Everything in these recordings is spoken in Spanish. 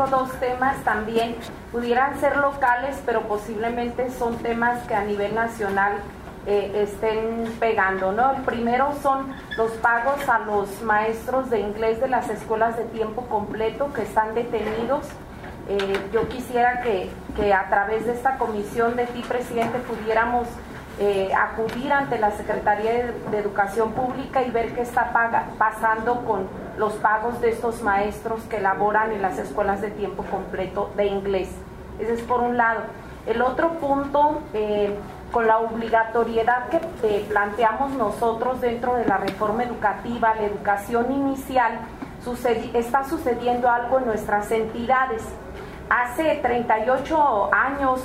estos dos temas también pudieran ser locales, pero posiblemente son temas que a nivel nacional estén pegando, ¿no? El primero son los pagos a los maestros de inglés de las escuelas de tiempo completo que están detenidos. Yo quisiera que a través de esta comisión de ti, presidente, pudiéramos acudir ante la Secretaría de Educación Pública y ver qué está pasando con los pagos de estos maestros que laboran en las escuelas de tiempo completo de inglés. Ese es por un lado. El otro punto, con la obligatoriedad que planteamos nosotros dentro de la reforma educativa, la educación inicial, está sucediendo algo en nuestras entidades. Hace 38 años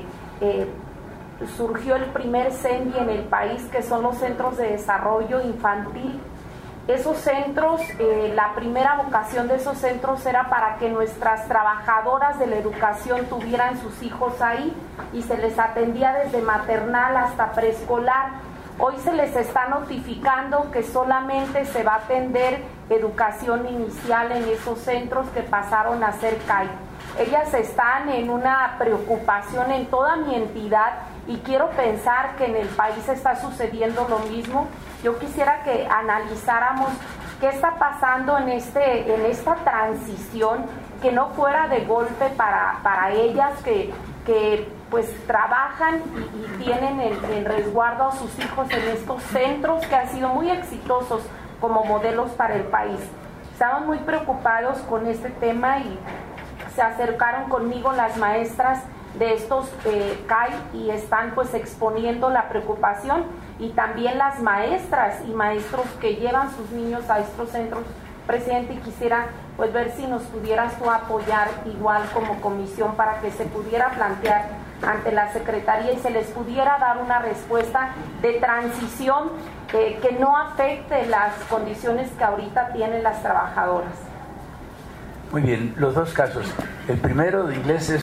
surgió el primer CENDI en el país, que son los Centros de Desarrollo Infantil. Esos centros, la primera vocación de esos centros era para que nuestras trabajadoras de la educación tuvieran sus hijos ahí y se les atendía desde maternal hasta preescolar. Hoy se les está notificando que solamente se va a atender educación inicial en esos centros que pasaron a ser CAI. Ellas están en una preocupación en toda mi entidad y quiero pensar que en el país está sucediendo lo mismo. Yo quisiera que analizáramos qué está pasando en esta transición, que no fuera de golpe para ellas que pues trabajan y tienen en resguardo a sus hijos en estos centros que han sido muy exitosos como modelos para el país. Estamos muy preocupados con este tema y se acercaron conmigo las maestras de estos CAI y están pues exponiendo la preocupación, y también las maestras y maestros que llevan sus niños a estos centros. Presidente, y quisiera pues ver si nos pudieras tú apoyar igual como comisión para que se pudiera plantear ante la Secretaría y se les pudiera dar una respuesta de transición que no afecte las condiciones que ahorita tienen las trabajadoras. Muy bien, los dos casos. El primero de inglés es